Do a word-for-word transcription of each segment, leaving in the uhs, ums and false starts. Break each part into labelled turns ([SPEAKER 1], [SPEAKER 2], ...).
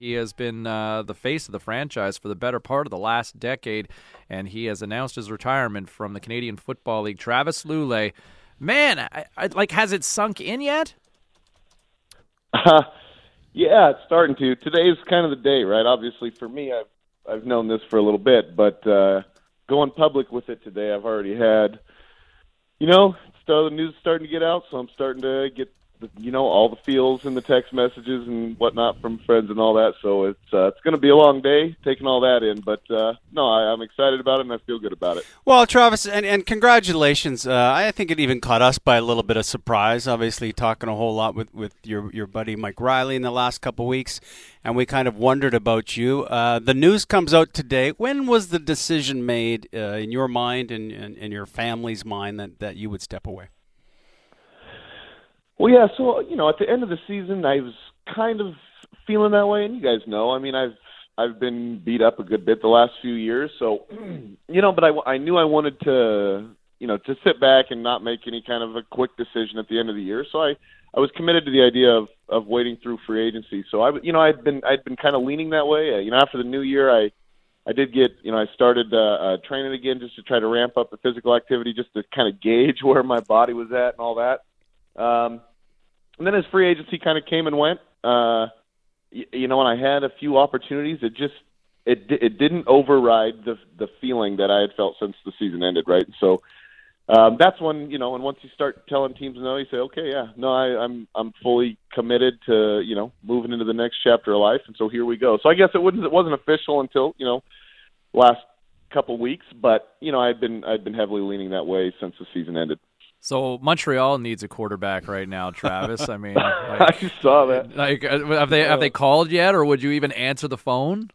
[SPEAKER 1] He has been uh, the face of the franchise for the better part of the last decade, and he has announced his retirement from the Canadian Football League. Travis Lulay, man, I, I, like, has it sunk in yet?
[SPEAKER 2] Uh, yeah, it's starting to. Today's kind of the day, right? Obviously, for me, I've I've known this for a little bit, but uh, going public with it today, I've already had, you know, so the news is starting to get out, so I'm starting to get, you know, all the feels and the text messages and whatnot from friends and all that. So it's uh, it's going to be a long day taking all that in. But, uh, no, I, I'm excited about it, and I feel good about it.
[SPEAKER 3] Well, Travis, and, and congratulations. Uh, I think it even caught us by a little bit of surprise, obviously talking a whole lot with, with your, your buddy Mike Riley in the last couple of weeks, and we kind of wondered about you. Uh, the news comes out today. When was the decision made uh, in your mind and in your family's mind that, that you would step away?
[SPEAKER 2] Well, yeah, so, you know, at the end of the season, I was kind of feeling that way, and you guys know, I mean, I've I've been beat up a good bit the last few years, so, you know, but I, I knew I wanted to, you know, to sit back and not make any kind of a quick decision at the end of the year, so I, I was committed to the idea of, of waiting through free agency, so, I, you know, I'd been I'd been kind of leaning that way. Uh, you know, after the new year, I I did get, you know, I started uh, uh, training again just to try to ramp up the physical activity, just to kind of gauge where my body was at and all that. Um And then as free agency kind of came and went, uh, you, you know, when I had a few opportunities, it just it it didn't override the the feeling that I had felt since the season ended, right? And so um, that's when, you know, and once you start telling teams no, you say, okay, yeah, no, I, I'm I'm fully committed to, you know, moving into the next chapter of life, and so here we go. So I guess it wasn't it wasn't official until, you know, last couple weeks, but you know, I'd been I'd been heavily leaning that way since the season ended.
[SPEAKER 1] So Montreal needs a quarterback right now, Travis. I mean, like,
[SPEAKER 2] I saw that.
[SPEAKER 1] Like, have they have they called yet, or would you even answer the phone?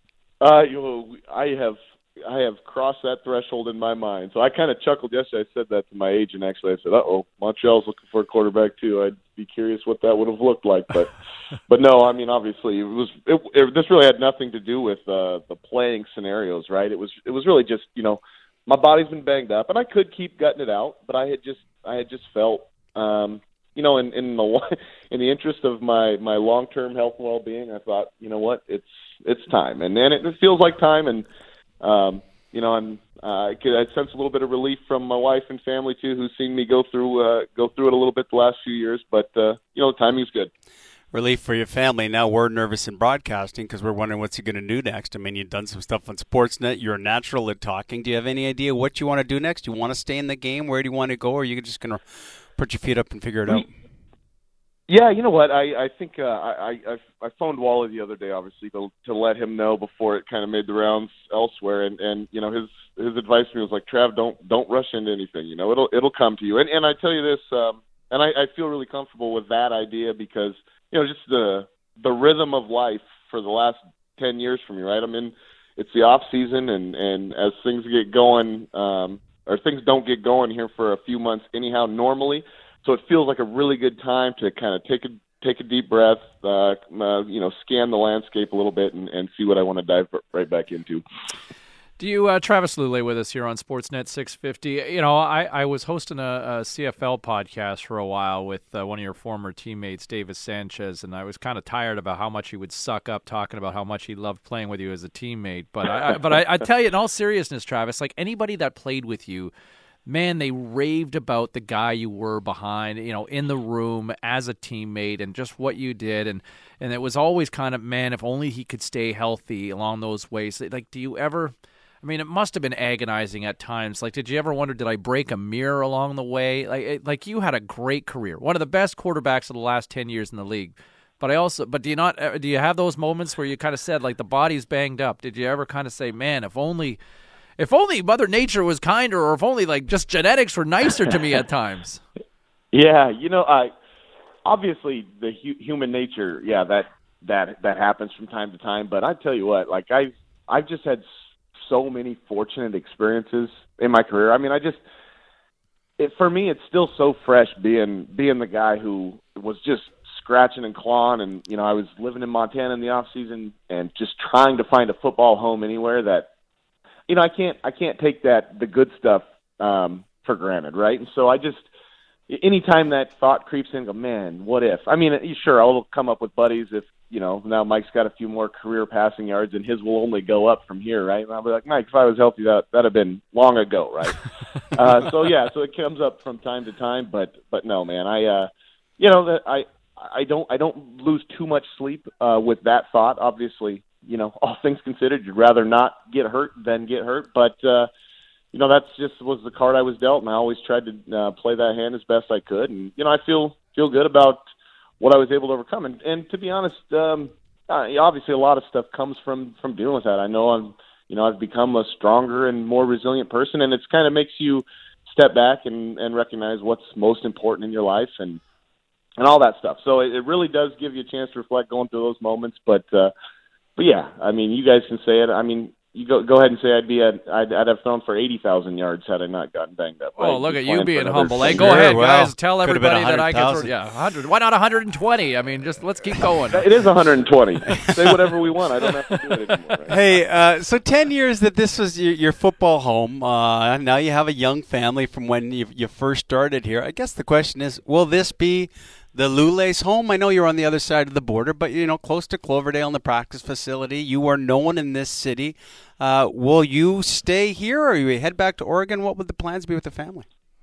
[SPEAKER 2] Uh, you know, I have I have crossed that threshold in my mind. So I kind of chuckled yesterday. I said that to my agent. Actually, I said, "Uh oh, Montreal's looking for a quarterback too." I'd be curious what that would have looked like, but but no, I mean, obviously, it was it, it, this really had nothing to do with uh, the playing scenarios, right? It was it was really just, you know, my body's been banged up, and I could keep gutting it out, but I had just I had just felt, um, you know, in in the in the interest of my, my long term health and well being, I thought, you know what, it's it's time, and then it, it feels like time, and um, you know, and uh, I could I sense a little bit of relief from my wife and family too, who's seen me go through uh, go through it a little bit the last few years, but uh, you know, the timing's good.
[SPEAKER 3] Relief for your family. Now we're nervous in broadcasting because we're wondering what's he going to do next. I mean, you've done some stuff on Sportsnet. You're a natural at talking. Do you have any idea what you want to do next? Do you want to stay in the game? Where do you want to go? Or are you just going to put your feet up and figure it out?
[SPEAKER 2] Yeah, you know what? I, I think uh, I, I I phoned Wally the other day, obviously, to to let him know before it kind of made the rounds elsewhere. And, and you know, his his advice to me was like, Trav, don't don't rush into anything. You know, it'll it'll come to you. And and I tell you this, um, and I, I feel really comfortable with that idea because, you know, just the the rhythm of life for the last ten years for me, right? I mean, it's the off season, and, and as things get going, um, or things don't get going here for a few months anyhow normally, so it feels like a really good time to kind of take a take a deep breath, uh, uh, you know, scan the landscape a little bit, and, and see what I want to dive right back into.
[SPEAKER 1] Do you, uh, Travis Lulay with us here on Sportsnet six fifty. You know, I, I was hosting a, a C F L podcast for a while with uh, one of your former teammates, Davis Sanchez, and I was kind of tired about how much he would suck up talking about how much he loved playing with you as a teammate. But I, I but I, I tell you, in all seriousness, Travis, like anybody that played with you, man, they raved about the guy you were behind, you know, in the room as a teammate and just what you did. And, and it was always kind of, man, if only he could stay healthy along those ways. Like, do you ever... I mean, it must have been agonizing at times. Like, did you ever wonder, did I break a mirror along the way? Like, like you had a great career, one of the best quarterbacks of the last ten years in the league. But I also, but do you not, do you have those moments where you kind of said, like, the body's banged up? Did you ever kind of say, man, if only, if only Mother Nature was kinder, or if only like just genetics were nicer to me at times?
[SPEAKER 2] Yeah, you know, I obviously the hu- human nature, yeah, that that that happens from time to time. But I tell you what, like I've I've just had so many fortunate experiences in my career. I mean, I just, it, for me, it's still so fresh being, being the guy who was just scratching and clawing. And, you know, I was living in Montana in the off season and just trying to find a football home anywhere that, you know, I can't, I can't take that, the good stuff, um, for granted. Right. And so I just, anytime that thought creeps in, go, man, what if? I mean, sure, I'll come up with buddies if, you know, now Mike's got a few more career passing yards, and his will only go up from here, right? And I'll be like, Mike, if I was healthy, that that'd have been long ago, right? uh, so yeah, so it comes up from time to time, but but no, man, I, uh, you know, that I I don't I don't lose too much sleep uh, with that thought. Obviously, you know, all things considered, you'd rather not get hurt than get hurt, but uh, you know, that's just was the card I was dealt, and I always tried to uh, play that hand as best I could, and you know, I feel feel good about what I was able to overcome. And, and to be honest, um, uh, obviously a lot of stuff comes from, from dealing with that. I know I'm, you know, I've become a stronger and more resilient person, and it's kind of makes you step back and, and recognize what's most important in your life and, and all that stuff. So it, it really does give you a chance to reflect going through those moments. But, uh, but yeah, I mean, you guys can say it. I mean, you go go ahead and say I'd be at, I'd, I'd have thrown for eighty thousand yards had I not gotten banged up.
[SPEAKER 1] Oh,
[SPEAKER 2] I'd
[SPEAKER 1] look
[SPEAKER 2] be
[SPEAKER 1] at you
[SPEAKER 2] playing
[SPEAKER 1] being
[SPEAKER 2] for another
[SPEAKER 1] humble. Hey,
[SPEAKER 2] ten
[SPEAKER 1] go
[SPEAKER 2] years.
[SPEAKER 1] ahead,
[SPEAKER 3] well,
[SPEAKER 1] guys. Tell
[SPEAKER 3] could've been
[SPEAKER 1] everybody that I can throw.
[SPEAKER 3] one hundred thousand.
[SPEAKER 1] Yeah, one hundred. Why not one hundred twenty? I mean, just let's keep going.
[SPEAKER 2] It is one hundred twenty. Say whatever we want. I don't have to do it anymore. Right?
[SPEAKER 3] Hey, uh, so ten years that this was your, your football home. Uh, now you have a young family from when you, you first started here. I guess the question is, will this be the Lule's home? I know you're on the other side of the border, but you know, close to Cloverdale in the practice facility. You are known in this city. Uh, will you stay here, or you head back to Oregon? What would the plans be with the family?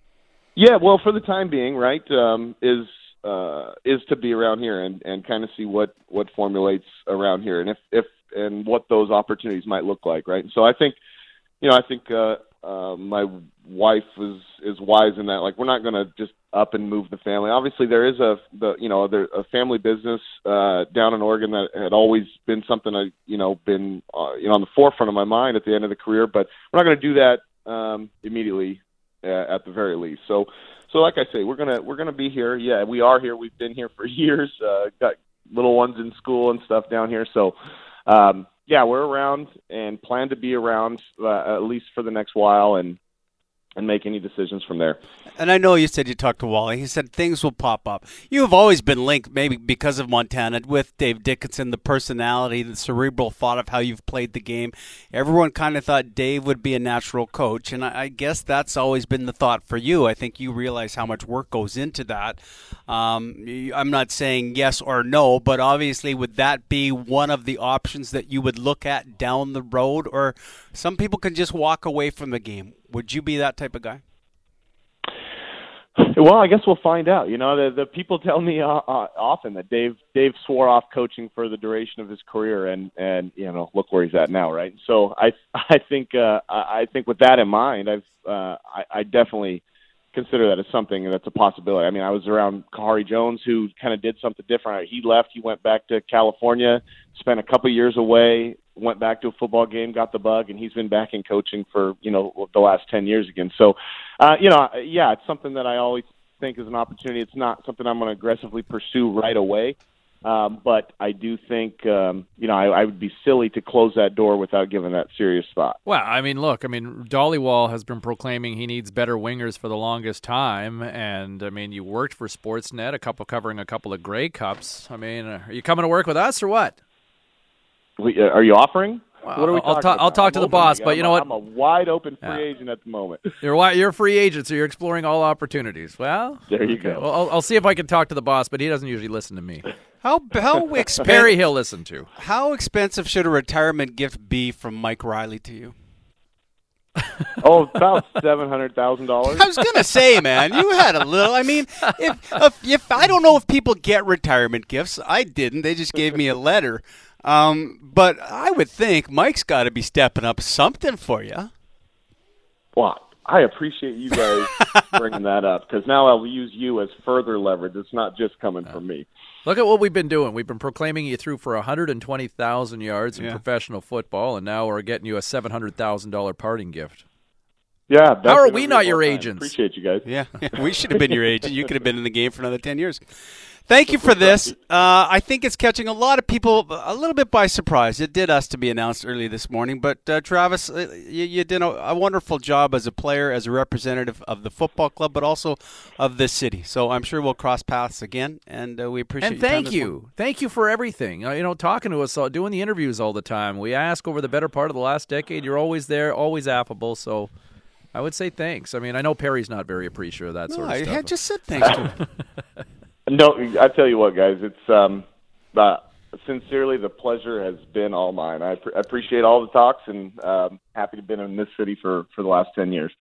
[SPEAKER 2] Yeah, well, for the time being, right, um, is uh, is to be around here and, and kind of see what, what formulates around here, and if, if and what those opportunities might look like, right? So I think, you know, I think uh, uh, my wife is is wise in that. Like, we're not going to just up and move the family. Obviously, there is a the you know there a family business uh, down in Oregon that had always been something I you know been uh, you know on the forefront of my mind at the end of the career. But we're not going to do that um, immediately uh, at the very least. So so like I say, we're gonna we're gonna be here. Yeah, we are here. We've been here for years. Uh, got little ones in school and stuff down here. So um, yeah, we're around and plan to be around uh, at least for the next while and. and make any decisions from there.
[SPEAKER 3] And I know you said you talked to Wally. He said things will pop up. You have always been linked, maybe because of Montana, with Dave Dickenson, the personality, the cerebral thought of how you've played the game. Everyone kind of thought Dave would be a natural coach, and I, I guess that's always been the thought for you. I think you realize how much work goes into that. Um, I'm not saying yes or no, but obviously would that be one of the options that you would look at down the road? Or some people can just walk away from the game. Would you be that type of guy?
[SPEAKER 2] Well, I guess we'll find out. You know, the the people tell me uh, uh, often that Dave Dave swore off coaching for the duration of his career, and and you know, look where he's at now, right? So I I think uh, I think with that in mind, I've uh, I, I definitely consider that as something that's a possibility. I mean, I was around Kahari Jones, who kind of did something different. He left, he went back to California, spent a couple years away, went back to a football game, got the bug, and he's been back in coaching for, you know, the last ten years again. So, uh, you know, yeah, it's something that I always think is an opportunity. It's not something I'm going to aggressively pursue right away. Um, but I do think, um, you know, I, I would be silly to close that door without giving that serious thought.
[SPEAKER 1] Well, I mean, look, I mean, Dollywall has been proclaiming he needs better wingers for the longest time. And, I mean, you worked for Sportsnet, a couple covering a couple of Grey Cups. I mean, are you coming to work with us or what?
[SPEAKER 2] We, uh, are you offering?
[SPEAKER 1] Well,
[SPEAKER 2] what are we
[SPEAKER 1] I'll,
[SPEAKER 2] talking
[SPEAKER 1] ta-
[SPEAKER 2] about?
[SPEAKER 1] I'll talk
[SPEAKER 2] I'm
[SPEAKER 1] to the
[SPEAKER 2] open
[SPEAKER 1] boss,
[SPEAKER 2] again.
[SPEAKER 1] but you
[SPEAKER 2] I'm
[SPEAKER 1] know
[SPEAKER 2] a,
[SPEAKER 1] what?
[SPEAKER 2] I'm a wide open free
[SPEAKER 1] Yeah.
[SPEAKER 2] agent at the moment.
[SPEAKER 1] You're wi- you're a free agent, so you're exploring all opportunities. Well,
[SPEAKER 2] There you
[SPEAKER 1] okay.
[SPEAKER 2] go.
[SPEAKER 1] Well, I'll, I'll see if I can talk to the boss, but he doesn't usually listen to me.
[SPEAKER 3] How how expensive?
[SPEAKER 1] Perry he'll listen to.
[SPEAKER 3] How expensive should a retirement gift be from Mike Riley to you?
[SPEAKER 2] Oh, about seven hundred thousand dollars.
[SPEAKER 3] I was gonna say, man, you had a little. I mean, if, if if I don't know if people get retirement gifts, I didn't. They just gave me a letter. Um, but I would think Mike's got to be stepping up something for you.
[SPEAKER 2] Well, I appreciate you guys bringing that up, because now I'll use you as further leverage. It's not just coming from me.
[SPEAKER 1] Look at what we've been doing. We've been proclaiming you through for one hundred twenty thousand yards in
[SPEAKER 3] Yeah.
[SPEAKER 1] professional football, and now we're getting you a seven hundred thousand dollars parting gift.
[SPEAKER 2] Yeah. best
[SPEAKER 1] How are
[SPEAKER 2] interview
[SPEAKER 1] we
[SPEAKER 2] of
[SPEAKER 1] not
[SPEAKER 2] all
[SPEAKER 1] your
[SPEAKER 2] time.
[SPEAKER 1] agents?
[SPEAKER 2] Appreciate you guys.
[SPEAKER 3] Yeah, we should have been your agent. You could have been in the game for another ten years. Thank you for this. Uh, I think it's catching a lot of people a little bit by surprise. It did us to be announced early this morning. But, uh, Travis, uh, you, you did a, a wonderful job as a player, as a representative of the football club, but also of this city. So I'm sure we'll cross paths again, and uh, we appreciate
[SPEAKER 1] And
[SPEAKER 3] your time
[SPEAKER 1] thank
[SPEAKER 3] this
[SPEAKER 1] you.
[SPEAKER 3] morning.
[SPEAKER 1] Thank you for everything. Uh, you know, talking to us, all, doing the interviews all the time. We ask over the better part of the last decade. You're always there, always affable. So I would say thanks. I mean, I know Perry's not very appreciative of that
[SPEAKER 3] No,
[SPEAKER 1] sort of
[SPEAKER 3] I
[SPEAKER 1] stuff.
[SPEAKER 3] had just said thanks to him.
[SPEAKER 2] No, I tell you what, guys. It's um, uh, sincerely, the pleasure has been all mine. I pr- appreciate all the talks, and um, happy to have been in this city for, for the last ten years.